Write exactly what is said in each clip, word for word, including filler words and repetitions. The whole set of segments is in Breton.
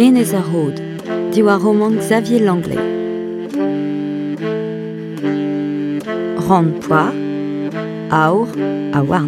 Genez a Rode, diwar roman Xavier Langlais. Ran poar, aur a warn.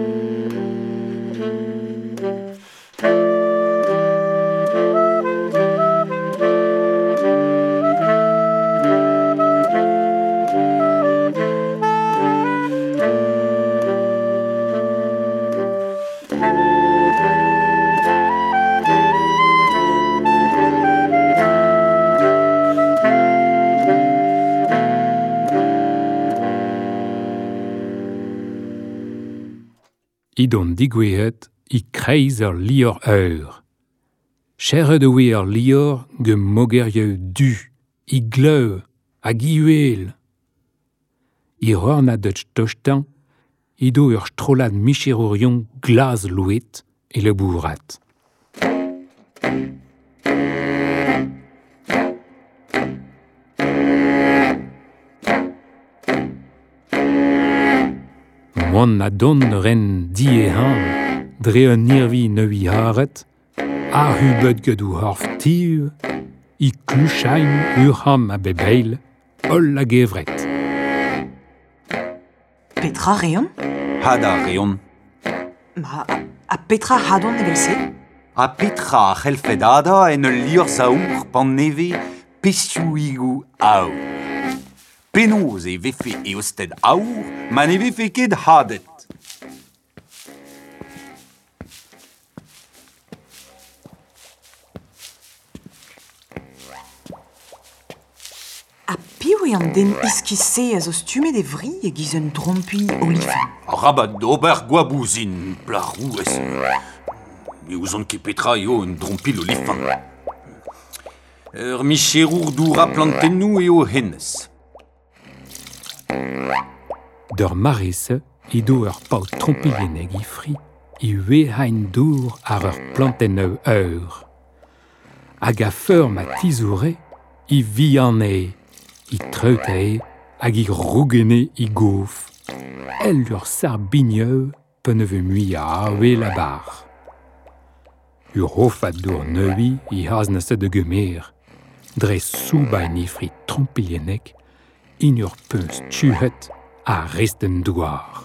Idon digwehet I kreiz ur lior eur. Chere de we ur lior ge mogerje du, I gleu, hag I uel. I rorna dutch tochtan, Ido ur strolad micherourion glaz louet e le bourrat. Moan a don ren di e han, dre un nirvi neui haret, a hubet gedou horf tiv, I kluchain ur ham a bebeil, ol la gevret. Petra reon? Hada reon. Ma a petra hadon evelse? A petra c'helfedada en ul lior saour pan neve pesiouigou aour. Penoz e vefe e osted aour, ma ne vefe ket hadet. A piv eo an den iskise a zo stumet e vri e giz un drompui olifant. Rabat d'ober gwabouzin, blarou es. E ouzon ket petra eo un drompil olifant. Ur micherour doura plantennou eo hennes. D'ur marese, Ido ur paout trompilieneg I fri, I wehain dour ar ur planteneu eur. Hag a feur ma tizoure, I viane, I treute, hag I rougene I gouf. El ur sar bigneu peneve mui a awe la bar. Ur hofat dour neui I haznese de gemer, dre soubain I fri trompilieneg, in ur peus tuhet a resten douar.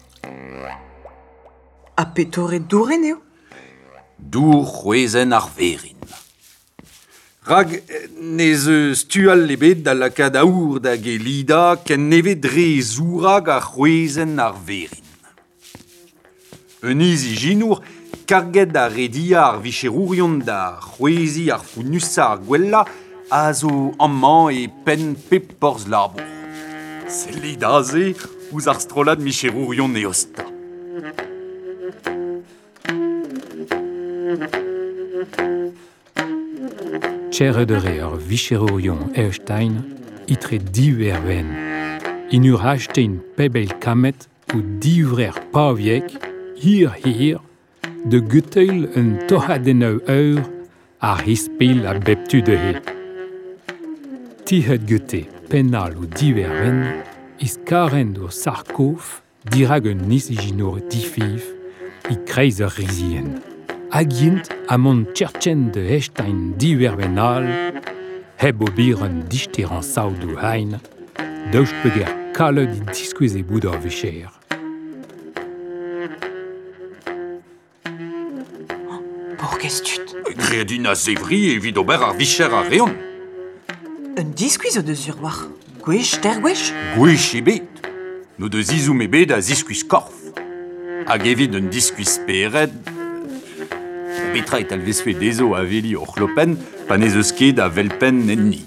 A petore douren eo? Dour c'hwezen ar verin. Rag nez eus tual lebet da laka daour da gelida ken neve dre zourag a c'hwezen ar verin. Un izi jinour karget da redia ar vicherourion da c'hwezi ar founusa ar gwella a zo amman e pen pep porz labour. Sellit aze ouz ar strolad micherourion e osta. Tchere de re ur vicherourion Erstein, itre diver ven. In ur hachtein pebel kamet ou divrer paviek, hir hir, de guteil un tohadeneu eur ar hispil a beptu de he. Tihet gute penal ou diver ven, is karen d'ur sarkof, dirag un nisijinour difif, I kreiz ur rizien. Agint amont tchertchen de Echstein divervenal, heb obir un disteran saoudou hain, d'och peger kalet I diskuize boud ar vecher. Borgestut. Gredin a zevri evit ober ar vicher a reon. Un diskuiz o deus ur war. Gwech ter gwech? Gwech e bet. No deus izoum e bet a ziskuiz korf. Hag evit un diskuiz peret, petra et alvezfe dezo a veli o c'hlopen, pa nez eus ket a velpen enni.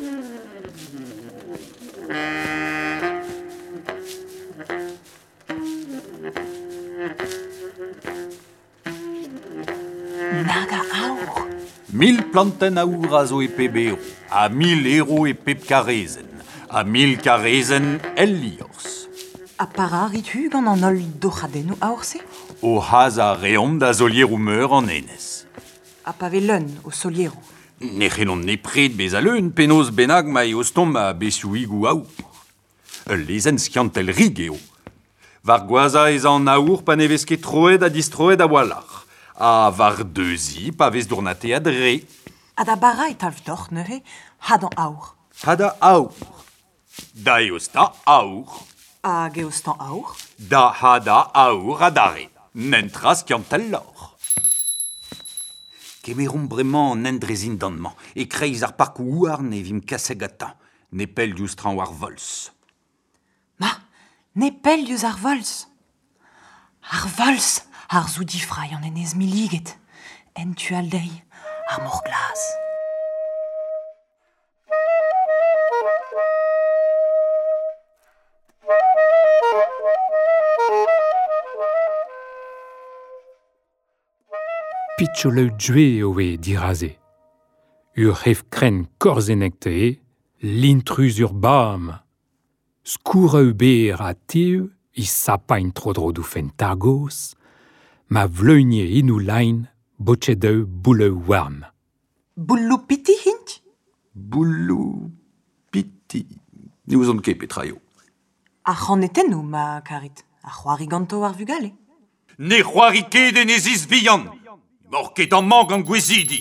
Naga aour. Mil planten aour a zo e pep ero, a mil ero e pep karezen, a mil karezen el liors. A para rit hug an an ol dochadennou aourse? O haz a reom da zolier ou meur an enez. A pave leun o soliero. Ne c'hellon ne pred bez a leun, penoz benag ma e ostom a besouigou aour. Ul lezen skiantel rig eo. Var gwaza ez an aour pa nevez ket troed a distroed a walar. A var deuzi pa vez dournate a dre. A da bara et alf doch, neuhe, had an aur. Hada aur. Da eus da aur. A geos tan aur. Da hada aur adare. Nentras kiantel lor. Kemerum bremañ nendrezin danman. E kreiz ar parkou ouar ne vim kasegatan. Ne pel dioustran war vols. Ma, ne pel diouz ar vols. Ar vols, ar zoudifrai an enez miliget. En tu aldei, ar mor glas. Pitcholeu dwe oe diraze. Ur hef kren korzenek te, l'intrus ur bam. Skoureu ber a teu, i sapain trodro du fentargos, ma vleugne inou lain, botchedeu bouleu warm. Boulou piti hint? Boulou piti. Ne ouzon ket petraio. A c'haneten nou, ma karit. A c'hoari ganto ar vugale. Ne c'hoari ket en ezis vihan. Mor ket an mank an gwezidi.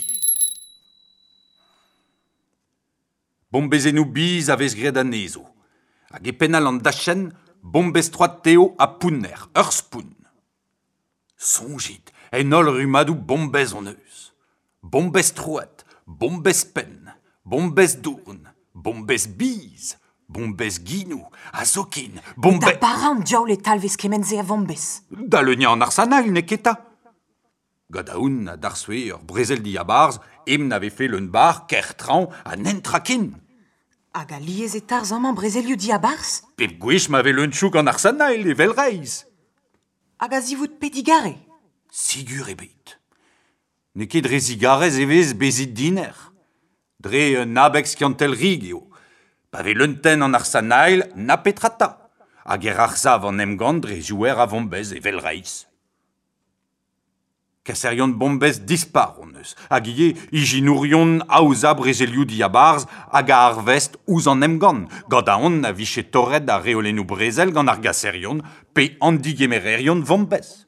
Bombezenou biz a vez gred an ezo. Hag e penal an dachen, bombez troad teo a pounner, ur spoun. Songit, en ol rumadou bombez an eus. Bombez troad, bombez pen, bombez dourn, bombez biz, bombez ginou, a zokin, bombez... Da bara an diaoul e talvez kemenze a vombez. Da leunia an arsanal ne keta. Gadaoun a darswe ur brezel di a barz, em n'ave fe leun bar kertran a nentrakin. Hag a liez e tarzamant brezelioù di a bars? Pep gwech m'ave leun chouk an arsanal e vel reiz. Hag a zivout pedigare? Sigur ebet. Ne ket dre zigarez evez bezit diner. Dre un abex kiantel rig eo. Pa ve leunten an arsanal na petrata. Hag er arzav an emgant dre jouer a vombez e vel reiz. Kaserion bombez dispar on eus. Hag ie, ijinourion aouza brezelioù di a barz hag a arvest ouz an emgant. Gant a on a viche torret a reolenou brezel gant ar gaserion pe an digemererion vombez.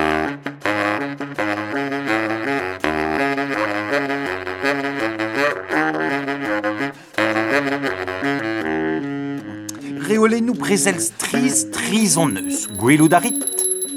Reolenou brezel striz striz on eus. Gwelout a rit.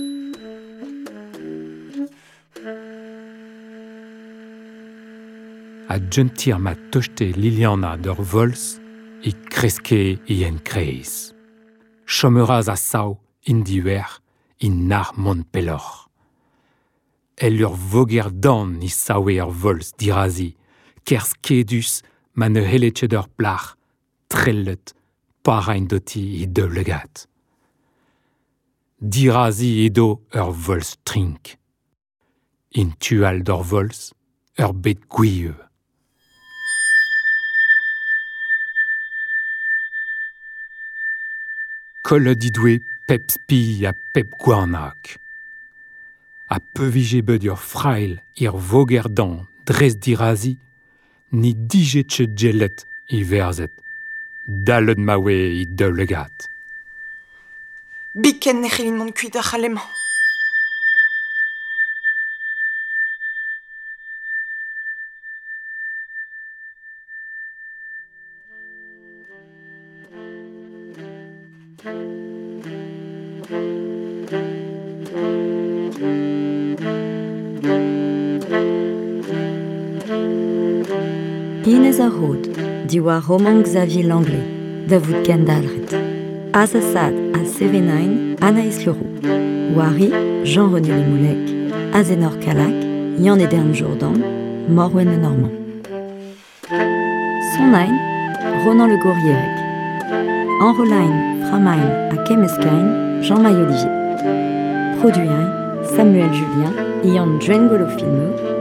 A djentir ma tochte Liliana d'ur vols, i kreske i en kreiz. Chomeraz a sao, in diwer, in nar mont pelor. El ur voger dan i saoe ur vols dirazi, kerskedus ma ne heletchet ur plach, trellet, parain doti i deulegat. Dirazi edo ur vols trink. In tual d'ur vols, ur bet gouieux. Kol didwe pep spi a pep gwarnak. A peuvije bet ur frail ir vogerdan dres dirazi, ni dijetche djellet i verzet, dallet mawe i deulegat. Biken ne c'helin mont kuit ar c'halemañ. Inez a rod, diwar roman Xavier Langlais, da vout kendalret. Az a sad a sevenain Anaïs Leroux. Wari, Jean-René Lemoulec, Azenor Calac, Yann Edern Jourdan, Morwen le Normand. Sonain, Ronan Le Gourierec. Enrolain, Framain, a Kemeskain, Jean-Marie Olivier. Produin, Samuel Julien, Ian Djengolo Filmeux,